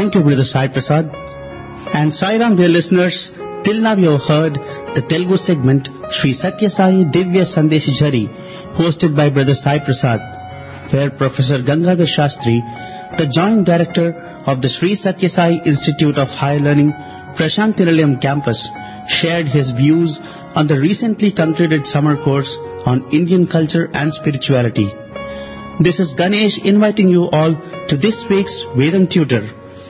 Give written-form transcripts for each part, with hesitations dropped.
Thank you, Brother Sai Prasad. And Sai Ram, dear listeners, till now you have heard the Telugu segment Sri Satya Sai Divya Sandesh Jhari, hosted by Brother Sai Prasad, where Professor Gangadhar Shastri, the Joint Director of the Sri Satya Sai Institute of Higher Learning, Prashanthi Nilayam campus, shared his views on the recently concluded summer course on Indian culture and spirituality. This is Ganesh inviting you all to this week's Vedam Tutor.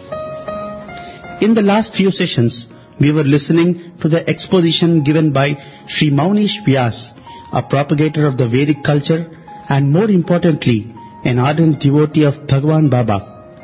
In the last few sessions, we were listening to the exposition given by Sri Maunish Vyas, a propagator of the Vedic culture and more importantly, an ardent devotee of Bhagwan Baba.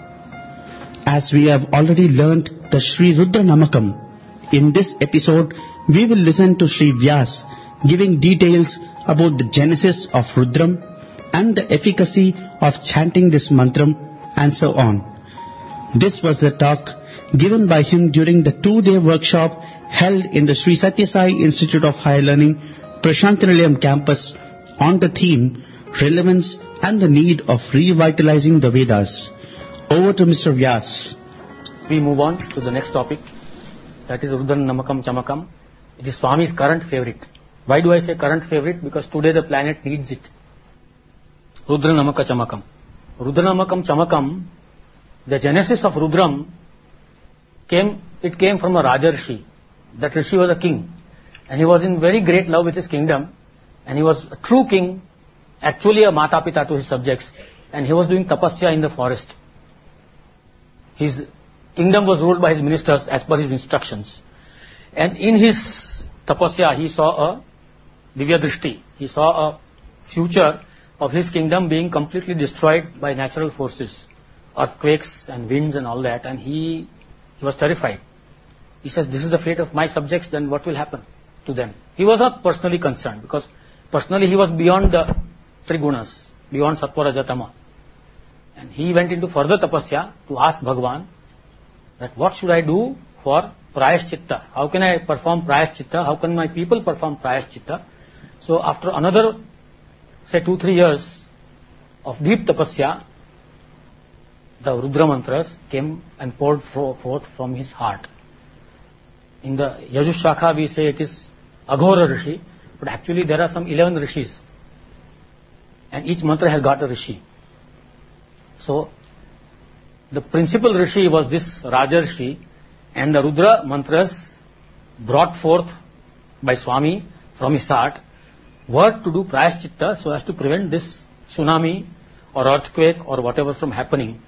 As we have already learnt the Sri Rudra Namakam, in this episode, we will listen to Sri Vyas giving details about the genesis of Rudram and the efficacy of chanting this mantram and so on. This was the talk given by him during the 2-day workshop held in the Sri Satya Sai Institute of Higher Learning, Prashanthi Nilayam campus on the theme Relevance and the Need of Revitalizing the Vedas. Over to Mr. Vyas. We move on to the next topic, that is Rudra Namakam Chamakam. It is Swami's current favorite. Why do I say current favorite? Because today the planet needs it. Rudra Namaka Chamakam. Rudra Namakam Chamakam, the genesis of Rudram came from a Rajarshi. That Rishi was a king, and he was in very great love with his kingdom, and he was a true king, actually a Mata-Pita to his subjects, and he was doing tapasya in the forest. His kingdom was ruled by his ministers as per his instructions. And in his tapasya, he saw a Divya Drishti. He saw a future of his kingdom being completely destroyed by natural forces, earthquakes and winds and all that, and he was terrified. He says, this is the fate of my subjects, then what will happen to them? He was not personally concerned, because personally he was beyond the Trigunas, beyond Sattva, Raja, Tama. And he went into further tapasya to ask Bhagwan that what should I do for Prayaschitta? How can I perform Prayaschitta? How can my people perform Prayaschitta? So after another, say 2-3 years of deep tapasya, the Rudra mantras came and poured forth from his heart. In the Yajush Shakha we say it is Aghora Rishi, but actually there are some 11 Rishis. And each mantra has got a Rishi. So, the principal Rishi was this Rajarshi, and the Rudra mantras brought forth by Swami from his heart were to do Prayaschitta so as to prevent this tsunami or earthquake or whatever from happening.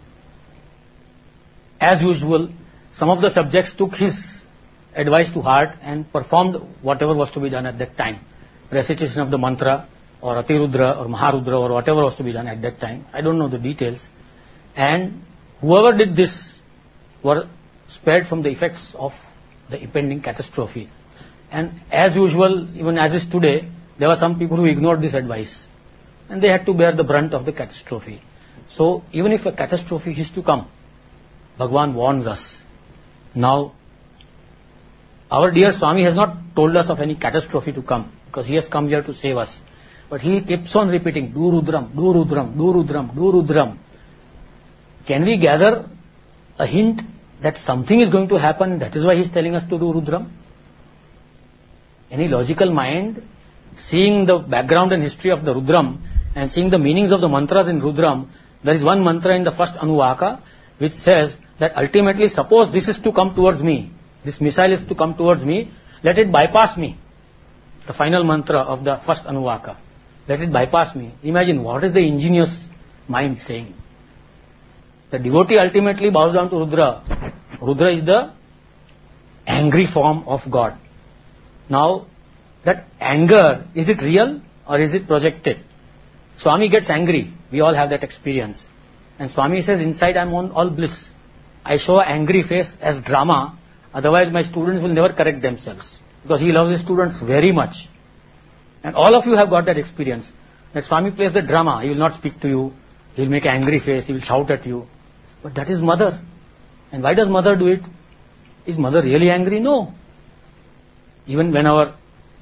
As usual, some of the subjects took his advice to heart and performed whatever was to be done at that time. Recitation of the mantra or Atirudra or Maharudra or whatever was to be done at that time. I don't know the details. And whoever did this were spared from the effects of the impending catastrophe. And as usual, even as is today, there were some people who ignored this advice. And they had to bear the brunt of the catastrophe. So, even if a catastrophe is to come, Bhagwan warns us. Now, our dear Swami has not told us of any catastrophe to come, because he has come here to save us. But he keeps on repeating, do Rudram, do Rudram, do Rudram, do Rudram. Can we gather a hint that something is going to happen, that is why he is telling us to do Rudram? Any logical mind, seeing the background and history of the Rudram and seeing the meanings of the mantras in Rudram, there is one mantra in the first Anuvaka which says that ultimately, suppose this is to come towards me, this missile is to come towards me, let it bypass me. The final mantra of the first Anuvaka. Let it bypass me. Imagine what is the ingenious mind saying. The devotee ultimately bows down to Rudra. Rudra is the angry form of God. Now, that anger, is it real or is it projected? Swami gets angry. We all have that experience. And Swami says, inside I am on all bliss. I show an angry face as drama, otherwise my students will never correct themselves. Because he loves his students very much. And all of you have got that experience. That Swami plays the drama. He will not speak to you. He will make an angry face. He will shout at you. But that is mother. And why does mother do it? Is mother really angry? No. Even when our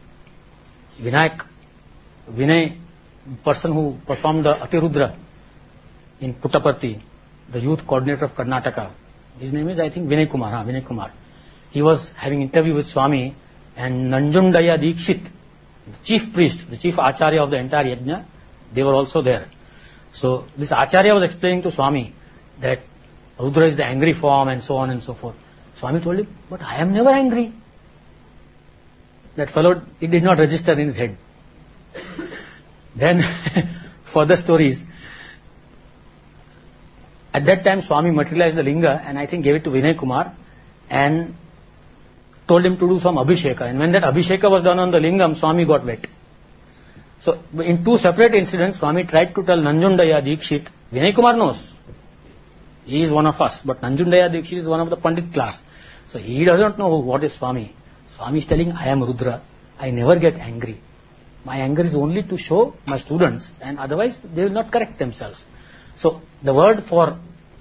Vinay, person who performed the Atirudra in Puttaparthi, the youth coordinator of Karnataka, His name is, I think, Vinay Kumar. Vinay Kumar. He was having interview with Swami, and Nanjundaya Dikshit, the chief priest, the chief acharya of the entire yajna, they were also there. So this acharya was explaining to Swami that Rudra is the angry form and so on and so forth. Swami told him, but I am never angry. That fellow, it did not register in his head. Then, further stories. At that time, Swami materialized the linga and I think gave it to Vinay Kumar and told him to do some abhisheka. And when that abhisheka was done on the lingam, Swami got wet. So, in two separate incidents, Swami tried to tell Nanjundaya Dikshit, Vinay Kumar knows. He is one of us, but Nanjundaya Dikshit is one of the Pandit class. So, he doesn't know what is Swami. Swami is telling, I am Rudra. I never get angry. My anger is only to show my students, and otherwise they will not correct themselves. So, the word for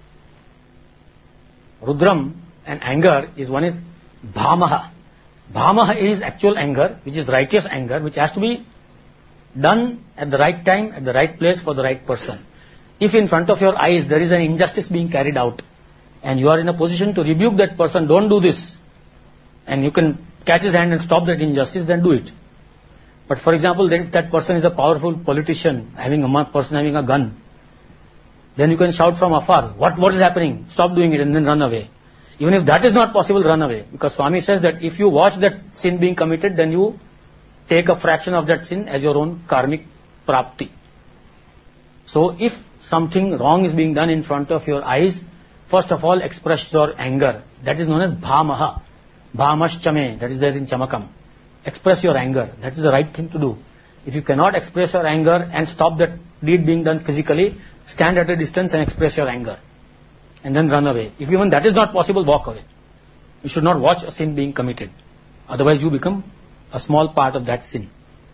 Rudram and anger is one is Bhamaha. Bhamaha is actual anger, which is righteous anger, which has to be done at the right time, at the right place, for the right person. If in front of your eyes there is an injustice being carried out, and you are in a position to rebuke that person, don't do this, and you can catch his hand and stop that injustice, then do it. But for example, if that person is a powerful politician, having a gun, then you can shout from afar, what is happening? Stop doing it, and then run away. Even if that is not possible, run away. Because Swami says that if you watch that sin being committed, then you take a fraction of that sin as your own karmic prapti. So if something wrong is being done in front of your eyes, first of all express your anger. That is known as bhamaha. Bhamaschame, that is there in Chamakam. Express your anger. That is the right thing to do. If you cannot express your anger and stop that deed being done physically, stand at a distance and express your anger. And then run away. If even that is not possible, walk away. You should not watch a sin being committed. Otherwise you become a small part of that sin.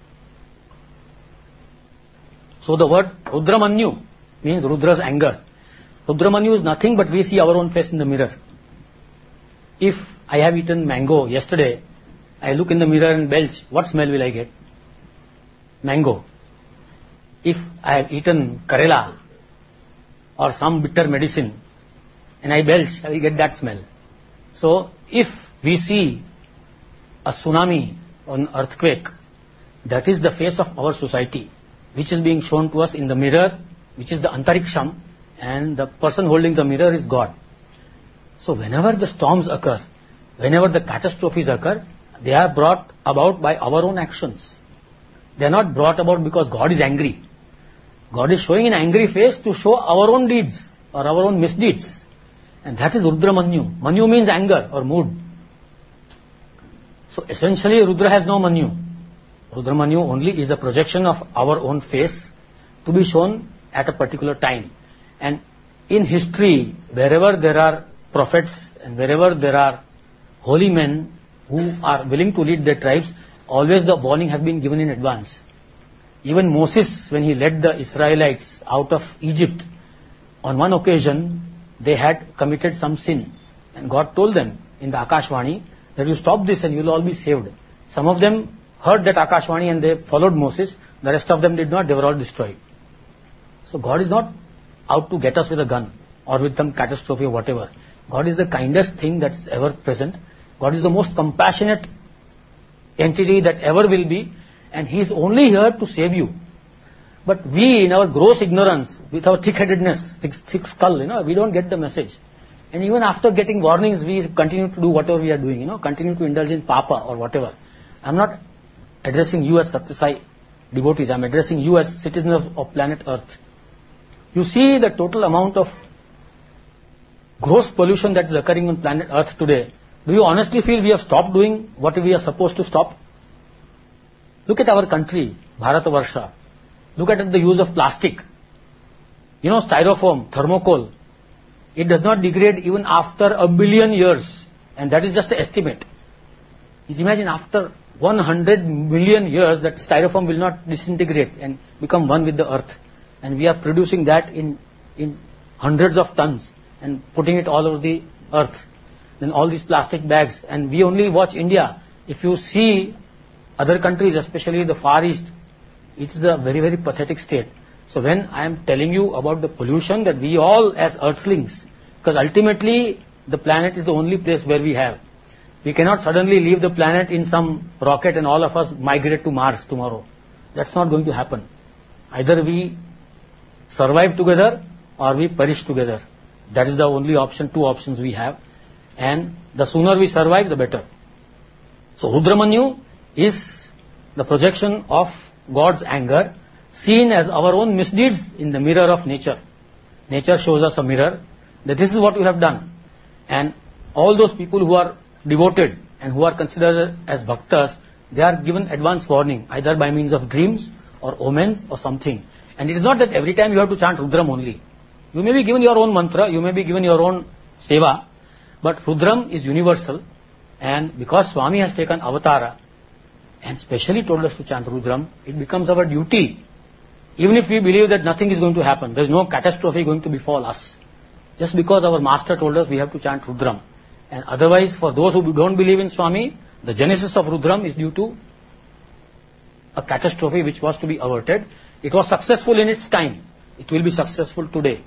So the word Rudramanyu means Rudra's anger. Rudramanyu is nothing but we see our own face in the mirror. If I have eaten mango yesterday, I look in the mirror and belch, what smell will I get? Mango. If I have eaten Karela or some bitter medicine and I belch, I will get that smell. So if we see a tsunami or an earthquake, that is the face of our society, which is being shown to us in the mirror, which is the antariksham, and the person holding the mirror is God. So whenever the storms occur, whenever the catastrophes occur, they are brought about by our own actions. They are not brought about because God is angry. God is showing an angry face to show our own deeds or our own misdeeds. And that is Rudra Manyu. Manyu means anger or mood. So essentially Rudra has no Manyu. Rudra Manyu only is a projection of our own face to be shown at a particular time. And in history, wherever there are prophets and wherever there are holy men who are willing to lead their tribes, always the warning has been given in advance. Even Moses, when he led the Israelites out of Egypt, on one occasion they had committed some sin, and God told them in the Akashvani that you stop this and you will all be saved. Some of them heard that Akashvani and they followed Moses. The rest of them did not. They were all destroyed. So God is not out to get us with a gun or with some catastrophe or whatever. God is the kindest thing that is ever present. God is the most compassionate entity that ever will be, and He is only here to save you. But we, in our gross ignorance, with our thick-headedness, thick skull, we don't get the message. And even after getting warnings, we continue to do whatever we are doing, continue to indulge in papa or whatever. I'm not addressing you as Satyasai devotees, I'm addressing you as citizens of planet Earth. You see the total amount of gross pollution that is occurring on planet Earth today. Do you honestly feel we have stopped doing what we are supposed to stop? Look at our country, Bharatavarsha. Look at the use of plastic. Styrofoam, thermocol. It does not degrade even after 1 billion years. And that is just the estimate. Just imagine after 100 million years that styrofoam will not disintegrate and become one with the earth. And we are producing that in hundreds of tons and putting it all over the earth. Then all these plastic bags. And we only watch India. If you see other countries, especially the Far East, it is a very, very pathetic state. So when I am telling you about the pollution that we all as earthlings, because ultimately the planet is the only place where we have. We cannot suddenly leave the planet in some rocket and all of us migrate to Mars tomorrow. That's not going to happen. Either we survive together or we perish together. That is the only option, two options we have. And the sooner we survive, the better. So Rudramanyu is the projection of God's anger, seen as our own misdeeds in the mirror of nature. Nature shows us a mirror that this is what you have done. And all those people who are devoted and who are considered as bhaktas, they are given advance warning, either by means of dreams or omens or something. And it is not that every time you have to chant Rudram only. You may be given your own mantra, you may be given your own seva, but Rudram is universal. And because Swami has taken avatara and specially told us to chant Rudram, it becomes our duty. Even if we believe that nothing is going to happen, there is no catastrophe going to befall us. Just because our master told us we have to chant Rudram. And otherwise, for those who don't believe in Swami, the genesis of Rudram is due to a catastrophe which was to be averted. It was successful in its time. It will be successful today.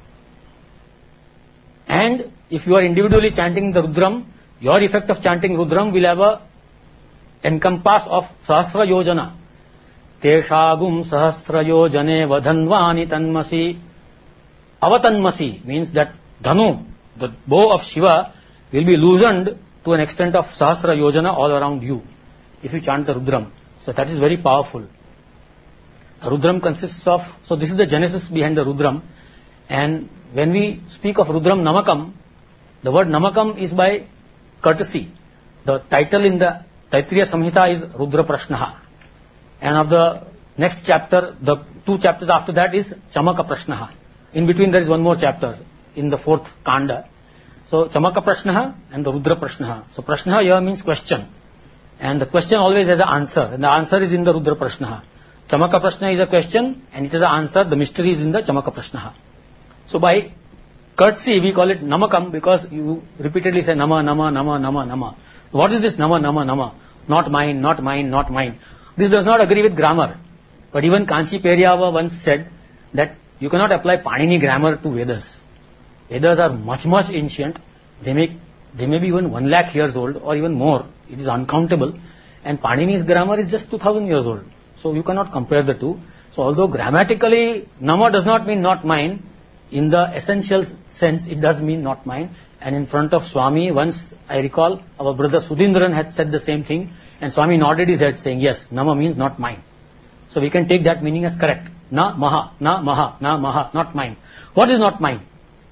And if you are individually chanting the Rudram, your effect of chanting Rudram will have a encompass of Sahasra Yojana. Teshagum Sahasra Yojane Vadhanvani Tanmasi. Avatanmasi means that Dhanu, the bow of Shiva, will be loosened to an extent of Sahasra Yojana all around you if you chant the Rudram. So that is very powerful. The Rudram consists of, so this is the genesis behind the Rudram. And when we speak of Rudram Namakam, the word Namakam is by courtesy. The title in the Taittiriya Samhita is Rudra Prashnaha. And of the next chapter, the two chapters after that is Chamaka Prashnaha. In between there is one more chapter in the fourth Kanda. So Chamaka Prashnaha and the Rudra Prashnaha. So Prashnaha here means question. And the question always has an answer. And the answer is in the Rudra Prashnaha. Chamaka Prashna is a question and it is an answer. The mystery is in the Chamaka Prashnaha. So by courtesy we call it Namakam because you repeatedly say Nama, Nama, Nama, Nama, Nama. What is this Nama, Nama, Nama? Not mine, not mine, not mine. This does not agree with grammar. But even Kanchi Periyava once said that you cannot apply Panini grammar to Vedas. Vedas are much, much ancient. They may be even 1 lakh years old or even more. It is uncountable. And Panini's grammar is just 2000 years old. So you cannot compare the two. So although grammatically Nama does not mean not mine, in the essential sense it does mean not mine. And in front of Swami, once I recall, our brother Sudhindran had said the same thing. And Swami nodded his head saying, yes, Nama means not mine. So we can take that meaning as correct. Na maha, na maha, na maha, not mine. What is not mine?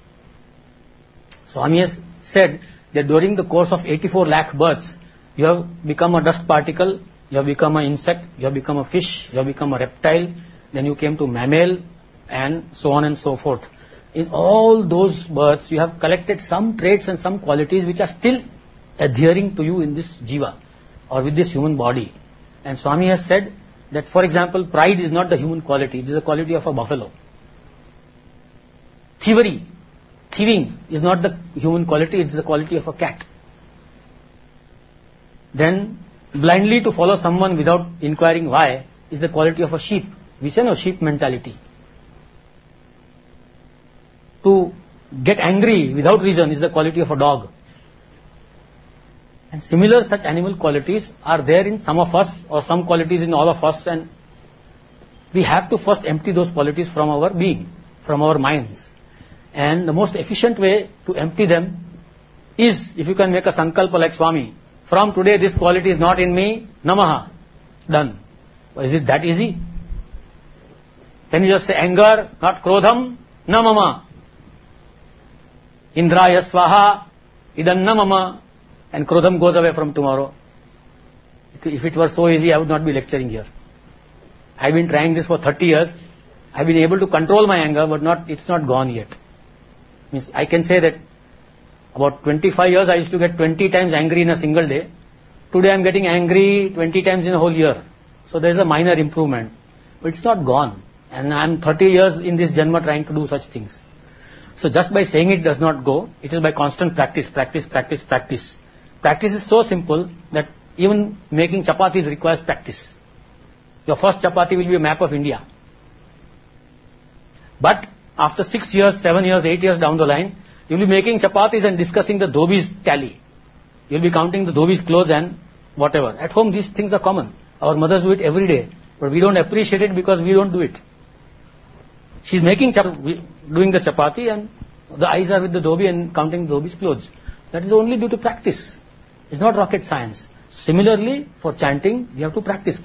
Swami has said that during the course of 84 lakh births, you have become a dust particle, you have become an insect, you have become a fish, you have become a reptile, then you came to mammal, and so on and so forth. In all those births, you have collected some traits and some qualities which are still adhering to you in this jiva or with this human body. And Swami has said that, for example, pride is not the human quality, it is the quality of a buffalo. Thieving is not the human quality, it is the quality of a cat. Then, blindly to follow someone without inquiring why is the quality of a sheep. We say no, sheep mentality. To get angry without reason is the quality of a dog. And similar such animal qualities are there in some of us or some qualities in all of us, and we have to first empty those qualities from our being, from our minds. And the most efficient way to empty them is if you can make a sankalpa like Swami. From today this quality is not in me, namaha. Done. Is it that easy? Can you just say anger, not krodham, na mama. Indraya swaha, idan mama, and krodham goes away from tomorrow. If it were so easy, I would not be lecturing here. I have been trying this for 30 years. I have been able to control my anger, but it's not gone yet. Means I can say that about 25 years I used to get 20 times angry in a single day. Today I am getting angry 20 times in a whole year. So there is a minor improvement. But it's not gone. And I am 30 years in this Janma trying to do such things. So just by saying it does not go. It is by constant practice. Practice is so simple that even making chapatis requires practice. Your first chapati will be a map of India. But after 6 years, 7 years, 8 years down the line, You'll be making chapatis and discussing the dhobi's tally. You'll be counting the dhobi's clothes and whatever. At home, these things are common. Our mothers do it every day, but we don't appreciate it because we don't do it. She's making doing the chapati, and the eyes are with the dhobi and counting the dhobi's clothes. That is only due to practice. It's not rocket science. Similarly, for chanting, we have to practice.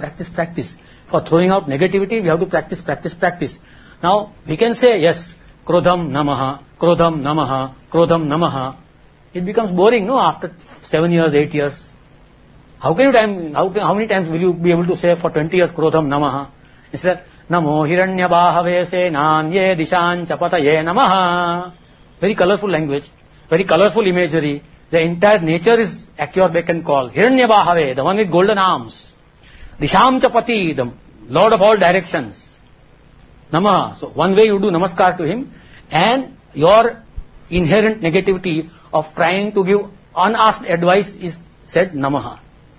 For throwing out negativity, we have to practice. Now, we can say, yes, Krodham Namaha, Krodham Namaha, Krodham Namaha. It becomes boring, no, after 7 years, 8 years. How many times will you be able to say for 20 years, Krodham Namaha? Instead, Namo Hiranyabahave Senanye Dishan Chapataye Namaha. Very colorful language, very colorful imagery. The entire nature is at your beck and call. Hiranyabahave, the one with golden arms. Disham Chapati, the Lord of all directions. Namaha. So one way you do namaskar to him, and your inherent negativity of trying to give unasked advice is said Namaha.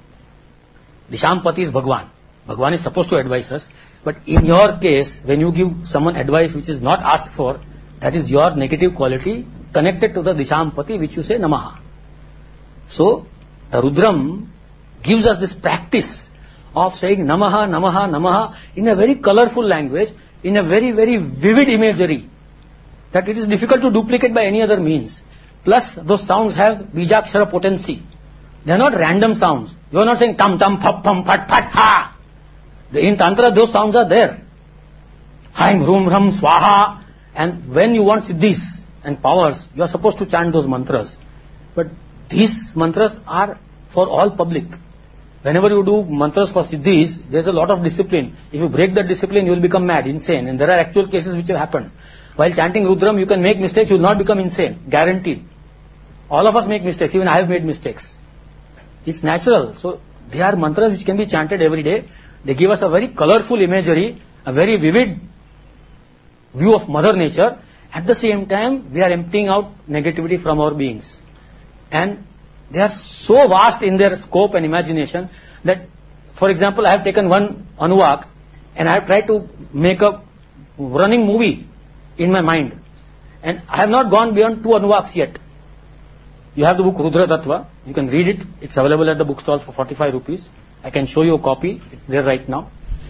Dishampati is Bhagwan. Bhagwan is supposed to advise us, but in your case, when you give someone advice which is not asked for, that is your negative quality connected to the Dishampati, which you say Namaha. So, the Rudram gives us this practice of saying Namaha, Namaha, Namaha in a very colorful language, in a very, very vivid imagery, that it is difficult to duplicate by any other means. Plus, those sounds have Bijakshara potency. They are not random sounds. You are not saying tam tam phap pham phat phat ha. In Tantra, those sounds are there. Haim, Rum, Ram, Swaha. And when you want siddhis and powers, you are supposed to chant those mantras. But these mantras are for all public. Whenever you do mantras for siddhis, there is a lot of discipline. If you break that discipline, you will become mad, insane. And there are actual cases which have happened. While chanting Rudram, you can make mistakes, you will not become insane. Guaranteed. All of us make mistakes. Even I have made mistakes. It's natural. So, they are mantras which can be chanted every day. They give us a very colorful imagery, a very vivid view of Mother Nature. At the same time, we are emptying out negativity from our beings. And they are so vast in their scope and imagination that, for example, I have taken one Anuvak and I have tried to make a running movie in my mind. And I have not gone beyond 2 Anuvaks yet. You have the book Rudra Tattva. You can read it. It's available at the bookstall for 45 rupees. I can show you a copy. It's there right now.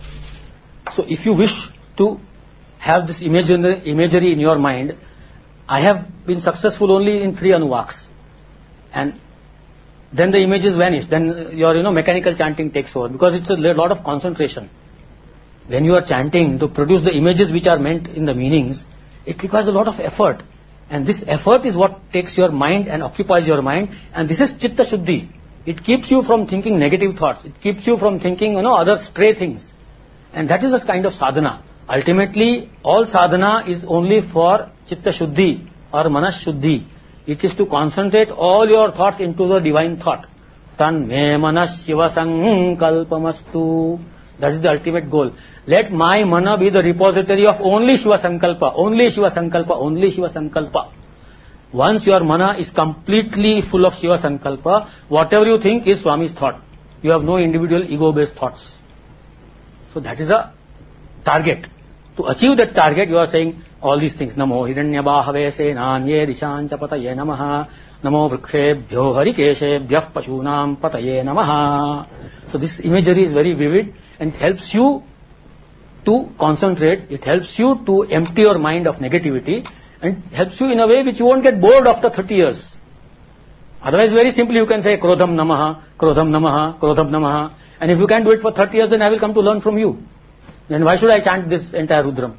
So if you wish to have this imagery in your mind, I have been successful only in 3 Anuvaks. And then the images vanish. Then your mechanical chanting takes over, because it's a lot of concentration. When you are chanting to produce the images which are meant in the meanings, it requires a lot of effort. And this effort is what takes your mind and occupies your mind. And this is Chitta Shuddhi. It keeps you from thinking negative thoughts. It keeps you from thinking, other stray things. And that is a kind of sadhana. Ultimately, all sadhana is only for Chitta Shuddhi or Manas Shuddhi. It is to concentrate all your thoughts into the divine thought. Tan me manas shiva sankalpamastu. That is the ultimate goal. Let my mana be the repository of only Shiva Sankalpa, only Shiva Sankalpa, only Shiva Sankalpa. Once your mana is completely full of Shiva Sankalpa, whatever you think is Swami's thought. You have no individual ego-based thoughts. So that is a target. To achieve that target, you are saying all these things. Namo Hiranyabahave Senanye Dishan Chapataye Namaha. Namo Vrikshebhyo Harikeshebhyah Pashunam Pataye Namaha. So this imagery is very vivid and helps you to concentrate. It helps you to empty your mind of negativity and helps you in a way which you won't get bored after 30 years. Otherwise, very simply you can say Krodham Namaha, Krodham Namaha, Krodham Namaha. And if you can't do it for 30 years, then I will come to learn from you. Then why should I chant this entire Rudram?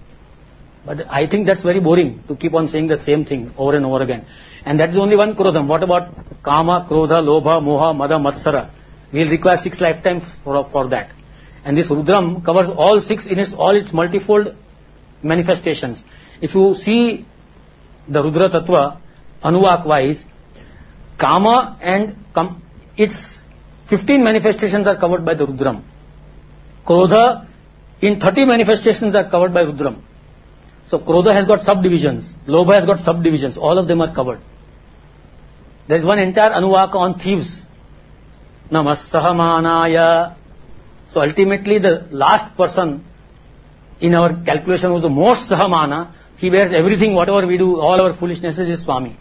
But I think that's very boring to keep on saying the same thing over and over again. And that is only one Krodham. What about Kama, Krodha, Lobha, Moha, Mada, Matsara? We will require 6 lifetimes for that. And this Rudram covers all 6 in all its multifold manifestations. If you see the Rudra Tattva, Anuvak wise, Kama and its 15 manifestations are covered by the Rudram. Krodha in 30 manifestations are covered by Rudram. So Krodha has got subdivisions, Lobha has got subdivisions, all of them are covered. There is one entire Anuvaka on thieves. Namassahamanaya. So ultimately the last person in our calculation was the most Sahamana. He bears everything, whatever we do, all our foolishnesses is Swami.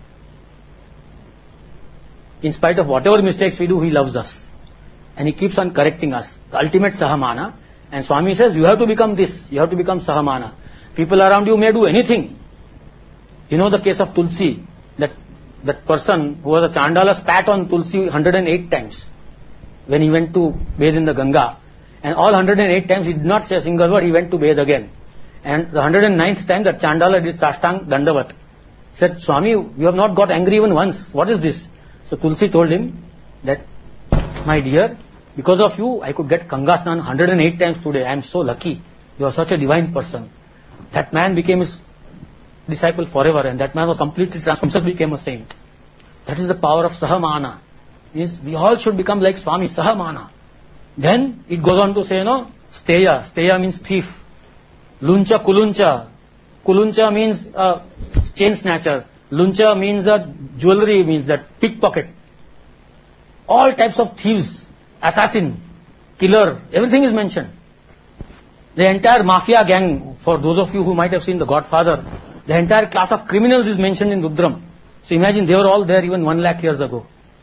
In spite of whatever mistakes we do, he loves us. And he keeps on correcting us. The ultimate Sahamana. And Swami says, you have to become this, you have to become Sahamana. People around you may do anything. You know the case of Tulsi, that person who was a Chandala spat on Tulsi 108 times when he went to bathe in the Ganga. And all 108 times he did not say a single word, he went to bathe again. And the 109th time that Chandala did Sashtang Dandavat. He said, Swami, you have not got angry even once. What is this? So Tulsi told him that, my dear, because of you, I could get Ganga Snan 108 times today. I am so lucky. You are such a divine person. That man became his disciple forever, and that man was completely transformed, himself became a saint. That is the power of Sahamana. Means we all should become like Swami, Sahamana. Then it goes on to say, Steya. Steya means thief. Luncha, Kuluncha. Kuluncha means chain snatcher. Luncha means jewelry, means that pickpocket. All types of thieves, assassin, killer, everything is mentioned. The entire mafia gang, for those of you who might have seen The Godfather, the entire class of criminals is mentioned in Rudram. So imagine they were all there even 1 lakh years ago.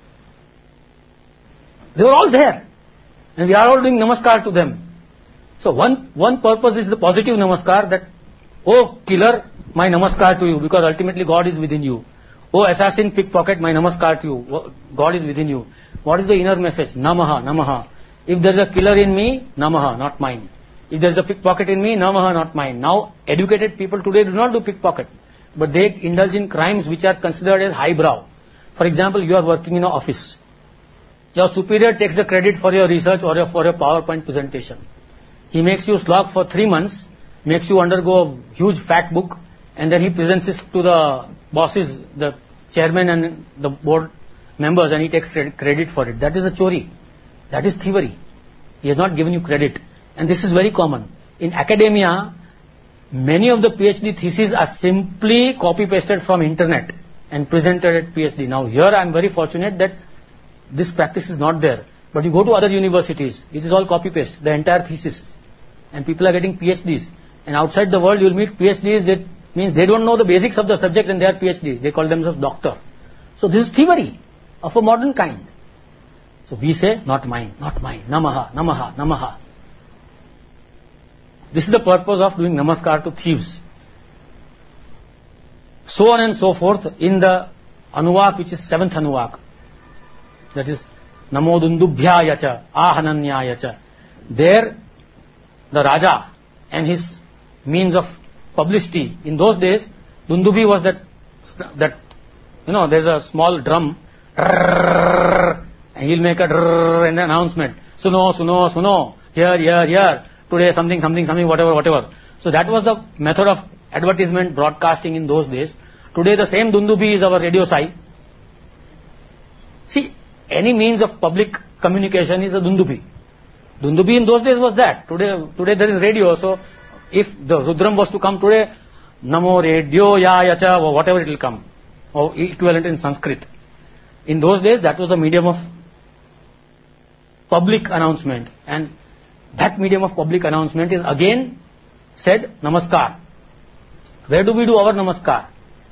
They were all there. And we are all doing namaskar to them. So one purpose is the positive namaskar, that, oh killer, my namaskar to you, because ultimately God is within you. Oh assassin, pickpocket, my namaskar to you, God is within you. What is the inner message? Namaha, Namaha. If there is a killer in me, Namaha, not mine. If there is a pickpocket in me, Namaha, not mine. Now, educated people today do not do pickpocket, but they indulge in crimes which are considered as highbrow. For example, you are working in an office. Your superior takes the credit for your research or for your PowerPoint presentation. He makes you slog for 3 months, makes you undergo a huge fat book, and then he presents it to the bosses, the chairman and the board members, and he takes credit for it. That is a chori. That is thievery. He has not given you credit. And this is very common. In academia, many of the PhD theses are simply copy-pasted from internet and presented at PhD. Now here I am very fortunate that this practice is not there. But you go to other universities, it is all copy-paste, the entire thesis. And people are getting PhDs. And outside the world you will meet PhDs, that means they don't know the basics of the subject and they are PhDs. They call themselves doctor. So this is thievery of a modern kind. So we say, not mine, not mine, Namaha, Namaha, Namaha. This is the purpose of doing namaskar to thieves. So on and so forth in the Anuvak, which is 7th Anuvak. That is Namo Dundubhyayacha, Ahananyayacha. There, the Raja and his means of publicity. In those days, Dundubi was that there's a small drum, and he'll make an announcement. Suno, suno, suno, here, today something, whatever. So that was the method of advertisement broadcasting in those days. Today the same Dundubi is our radio sai. See, any means of public communication is a Dundubi. Dundubi in those days was that. Today there is radio, so if the Rudram was to come today, Namo Radio Yacha, or whatever it will come, or equivalent in Sanskrit. In those days, that was a medium of public announcement, and that medium of public announcement is again said namaskar. Where do we do our namaskar?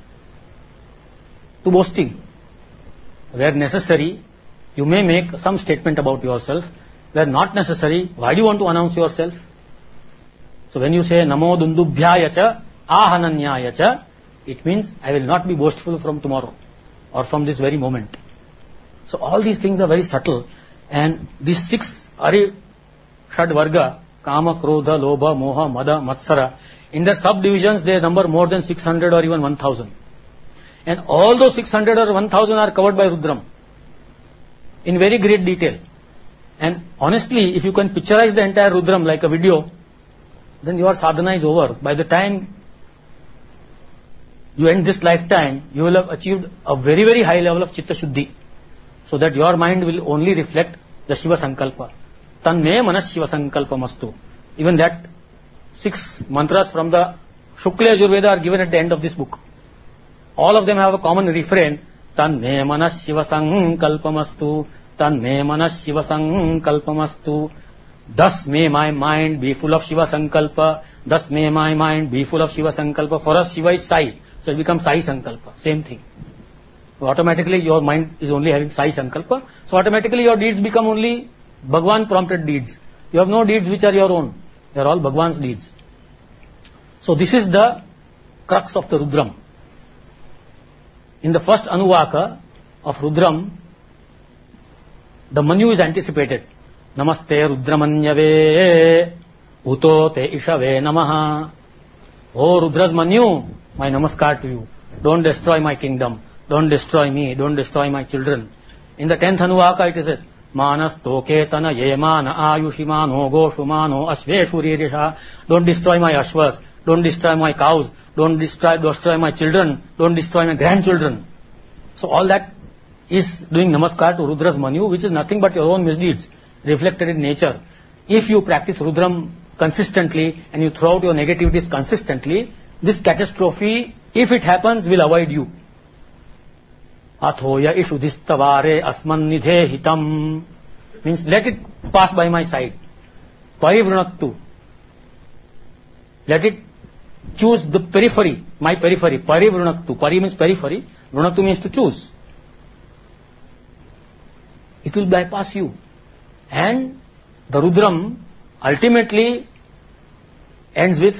To boasting. Where necessary, you may make some statement about yourself. Where not necessary, why do you want to announce yourself? So when you say Namo Dundubhyayacha, Ahananyayacha, it means I will not be boastful from tomorrow or from this very moment. So all these things are very subtle, and these 6 Ari Shad Varga, Kama, Krodha, Lobha, Moha, Mada, Matsara, in their subdivisions they number more than 600 or even 1000. And all those 600 or 1000 are covered by Rudram in very great detail. And honestly, if you can picturize the entire Rudram like a video, then your sadhana is over. By the time you end this lifetime, you will have achieved a very, very high level of Chitta Shuddhi, so that your mind will only reflect the Shiva Sankalpa. Tanme Manas Shiva Sankalpamastu. Even that 6 mantras from the Shukla Yajurveda are given at the end of this book. All of them have a common refrain, Tanme Manas Shiva Sankalpamastu, Tanme Manas Shiva Sankalpamastu. Thus may my mind be full of Shiva Sankalpa. Thus may my mind be full of Shiva Sankalpa. For us, Shiva is Sai. So it becomes Sai Sankalpa. Same thing. So automatically your mind is only having Sai Sankalpa. So automatically your deeds become only Bhagwan prompted deeds. You have no deeds which are your own. They are all Bhagwan's deeds. So this is the crux of the Rudram. In the first Anuvaka of Rudram, the Manu is anticipated. Namaste Rudramanyave Uto te Ishave Namaha. Oh Rudra's Manu, my namaskar to you. Don't destroy my kingdom. Don't destroy me. Don't destroy my children. In the 10th Anuvaka it says, Manas Toketana Yemana Ayushimano Goshumano Ashveshuririshha. Don't destroy my ashwas. Don't destroy my cows. Don't destroy my children. Don't destroy my grandchildren. So all that is doing namaskar to Rudra's Manu, which is nothing but your own misdeeds reflected in nature. If you practice Rudram consistently and you throw out your negativities consistently, this catastrophe, if it happens, will avoid you. Athoya ishudistavare asman nidhe hitam. Means let it pass by my side. Parivrunattu. Let it choose the periphery, my periphery. Parivrunattu. Pari means periphery. Vrunattu means to choose. It will bypass you. And the Rudram ultimately ends with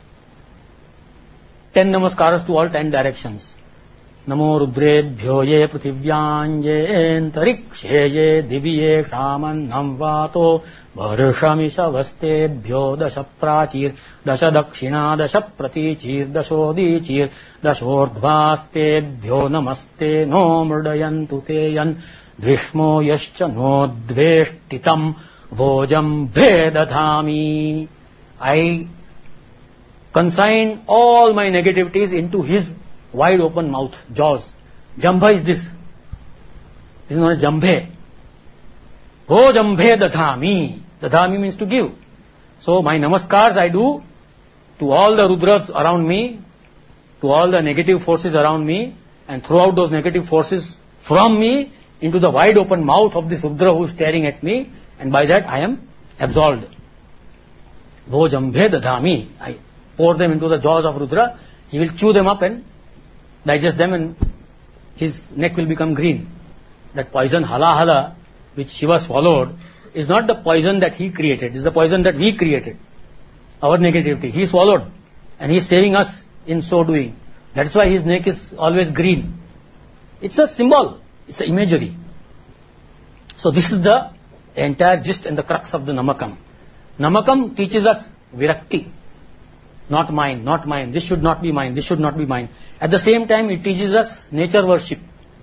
10 namaskaras to all 10 directions. Namo Rudrebhyo ye prithivyan ye antarikshe ye divye shaman vato varshamisha vastebhyo dasha prachir dasha dakshina dasha pratichir dashodicir dashordhvastebhyo namaste no murdayantu teyan dvishmo yascha no dveshtitam vojam bhedadhami. I consign all my negativities into his wide open mouth, jaws. Jambha is this. This is known as Jambhe. Ho Jambhe Dadhami. Dadhami means to give. So my namaskars I do to all the Rudras around me, to all the negative forces around me, and throw out those negative forces from me into the wide open mouth of this Rudra who is staring at me, and by that I am absolved. Ho Jambhe Dadhami. I pour them into the jaws of Rudra. He will chew them up and digest them, and his neck will become green. That poison hala hala which Shiva swallowed is not the poison that he created, it is the poison that we created. Our negativity. He swallowed and he is saving us in so doing. That's why his neck is always green. It's a symbol, it's an imagery. So this is the entire gist and the crux of the Namakam. Namakam teaches us Virakti. Not mine, not mine, this should not be mine, this should not be mine. At the same time, it teaches us nature worship.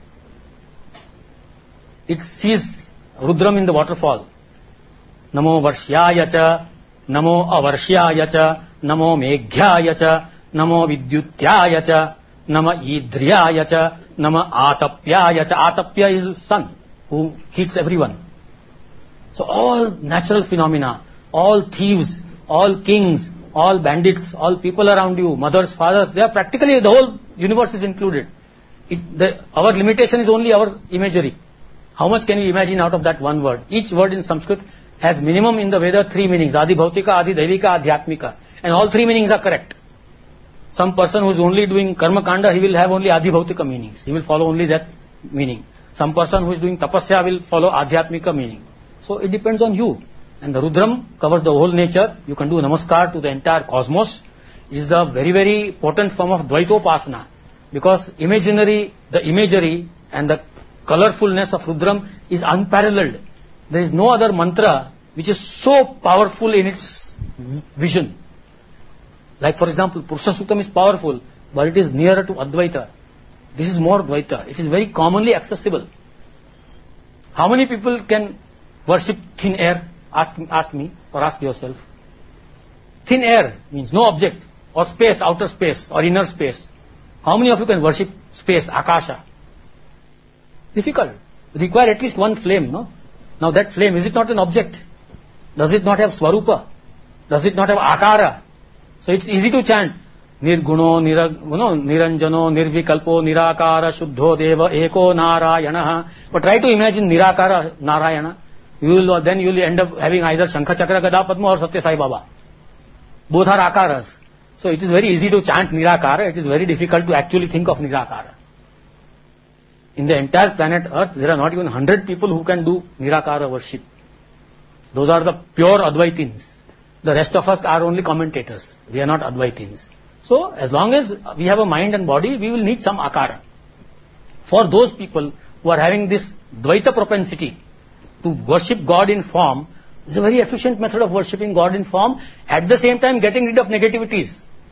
It sees Rudram in the waterfall. Namo Varshya cha, Namo Avarshya cha, Namo Meghyaya cha, Namo Vidyutyaya cha, Namo Idriyaya cha, Namo Atapyaya cha. Atapya is sun, who heats everyone. So all natural phenomena, all thieves, all kings, all bandits, all people around you, mothers, fathers, they are practically, the whole universe is included. Our limitation is only our imagery. How much can we imagine out of that one word? Each word in Sanskrit has minimum in the Veda 3 meanings. Adi Bhautika, Adi Daivika, Adhyatmika. And all 3 meanings are correct. Some person who is only doing Karma Kanda, he will have only Adi Bhautika meanings. He will follow only that meaning. Some person who is doing Tapasya will follow Adhyatmika meaning. So it depends on you. And the Rudram covers the whole nature. You can do namaskar to the entire cosmos. It is a very, very potent form of Dvaitopasana. Because the imagery and the colorfulness of Rudram is unparalleled. There is no other mantra which is so powerful in its vision. Like for example, Purusha Suktam is powerful, but it is nearer to Advaita. This is more Dvaita. It is very commonly accessible. How many people can worship thin air? Ask me or ask yourself. Thin air means no object, or space, outer space or inner space. How many of you can worship space, Akasha? Difficult. Require at least one flame, no? Now that flame, is it not an object? Does it not have Swarupa? Does it not have Akara? So it's easy to chant. Nirguno, Niranjano, Nirvikalpo, Nirakara, Shuddho Deva, Eko Narayana. But try to imagine Nirakara Narayana. then you will end up having either Shankha Chakra Gada Padma or Satya Sai Baba. Both are Akaras. So it is very easy to chant Nirakara, it is very difficult to actually think of Nirakara. In the entire planet Earth, there are not even 100 people who can do Nirakara worship. Those are the pure Advaitins. The rest of us are only commentators. We are not Advaitins. So, as long as we have a mind and body, we will need some Akara. For those people who are having this Dvaita propensity to worship God in form, it's a very efficient method of worshipping God in form, at the same time getting rid of negativities.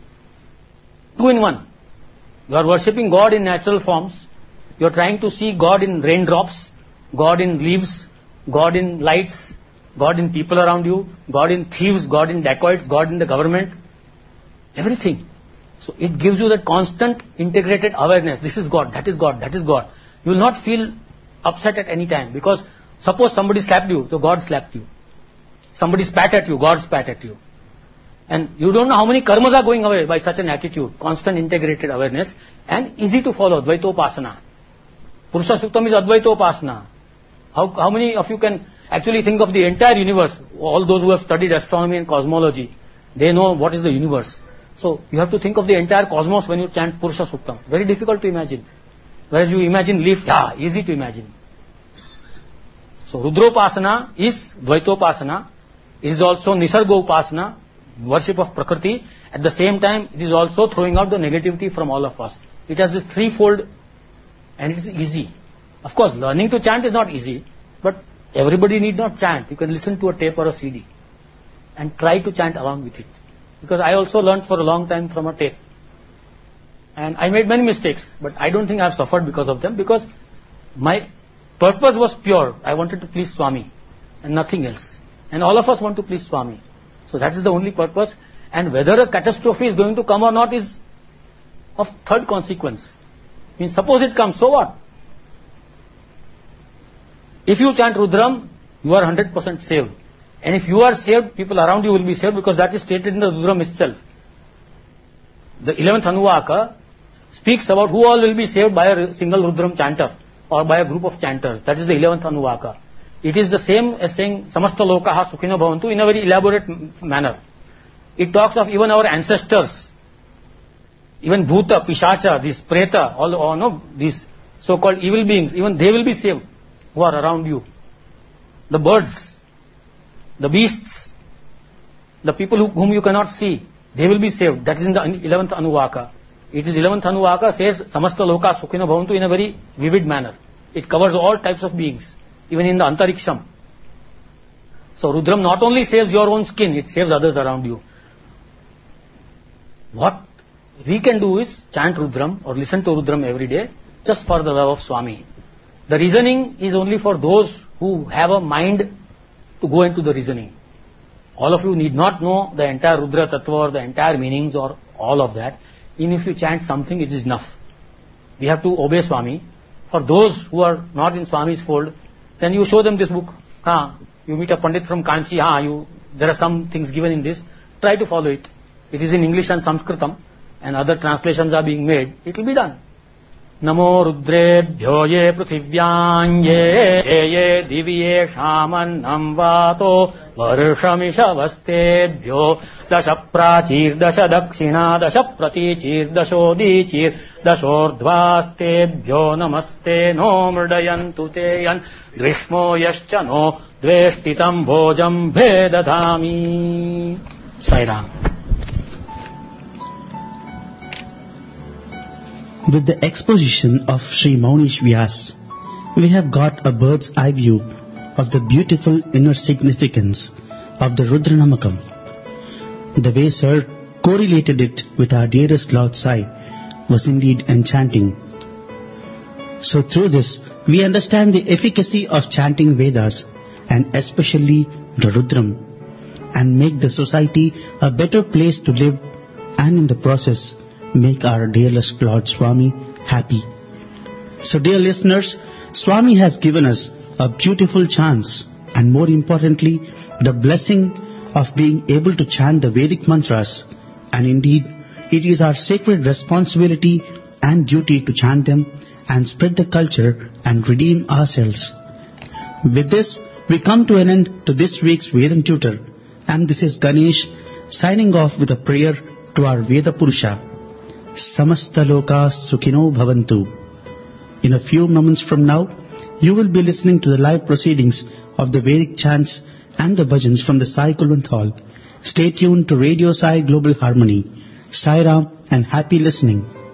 2 in 1. You are worshipping God in natural forms. You are trying to see God in raindrops, God in leaves, God in lights, God in people around you, God in thieves, God in dacoits, God in the government, everything. So it gives you that constant integrated awareness. This is God, that is God, that is God. You will not feel upset at any time, because suppose somebody slapped you, so God slapped you. Somebody spat at you, God spat at you. And you don't know how many karmas are going away by such an attitude. Constant integrated awareness and easy to follow. Dvaitopasana. Purusha Suktam is Advaitopasana. How many of you can actually think of the entire universe? All those who have studied astronomy and cosmology, they know what is the universe. So you have to think of the entire cosmos when you chant Purusha Suktam. Very difficult to imagine. Whereas you imagine leaf, easy to imagine. So Rudropasana is Dvaitopasana. It is also Nisargopasana, worship of Prakriti. At the same time, it is also throwing out the negativity from all of us. It has this threefold, and it is easy. Of course, learning to chant is not easy, but everybody need not chant. You can listen to a tape or a CD and try to chant along with it. Because I also learned for a long time from a tape. And I made many mistakes, but I don't think I have suffered because of them, because my purpose was pure. I wanted to please Swami and nothing else. And all of us want to please Swami. So that is the only purpose. And whether a catastrophe is going to come or not is of third consequence. I mean, suppose it comes, so what? If you chant Rudram, you are 100% saved. And if you are saved, people around you will be saved, because that is stated in the Rudram itself. The 11th Anuvaka speaks about who all will be saved by a single Rudram chanter or by a group of chanters. That is the 11th Anuvaka. It is the same as saying Samasta Lokaha Sukhino Bhavantu in a very elaborate manner. It talks of even our ancestors, even Bhuta, Pishacha, these Preta, these so-called evil beings, even they will be saved who are around you. The birds, the beasts, the people whom you cannot see, they will be saved. That is in the 11th Anuvaka. It is 11th Anuvaka says Samasta Loka Sukhino Bhavantu in a very vivid manner. It covers all types of beings, even in the Antariksham. So Rudram not only saves your own skin, it saves others around you. What we can do is chant Rudram or listen to Rudram every day, just for the love of Swami. The reasoning is only for those who have a mind to go into the reasoning. All of you need not know the entire Rudra Tattva or the entire meanings or all of that. Even if you chant something, it is enough. We have to obey Swami. For those who are not in Swami's fold, then you show them this book. You meet a Pandit from Kanchi, there are some things given in this. Try to follow it. It is in English and Sanskritam, and other translations are being made. It will be done. Namo Rudrebhyo ye prithivyan ye divye shamanam vato varshamishavastebhyo dasha prachir dasha dakshina dasha pratichir dashodicir dashordvastebhyo namaste no mrdayantu teyan grishmo yascha no dveshtitam bhojam bhedadhami. Sai Ram. With the exposition of Sri Maunish Vyas, we have got a bird's eye view of the beautiful inner significance of the Rudra Namakam. The way Sir correlated it with our dearest Lord Sai was indeed enchanting. So through this, we understand the efficacy of chanting Vedas and especially the Rudram, and make the society a better place to live, and in the process make our dearest Lord Swami happy. So dear listeners, Swami has given us a beautiful chance, and more importantly, the blessing of being able to chant the Vedic mantras, and indeed it is our sacred responsibility and duty to chant them and spread the culture and redeem ourselves. With this, We come to an end to this week's Vedan Tutor, and this is Ganesh signing off with a prayer to our Veda Purusha. Samasta loka sukhino bhavantu. In a few moments from now, you will be listening to the live proceedings of the Vedic chants and the bhajans from the Sai Kulwant Hall. Stay tuned to Radio Sai Global Harmony. Sai Ram and happy listening.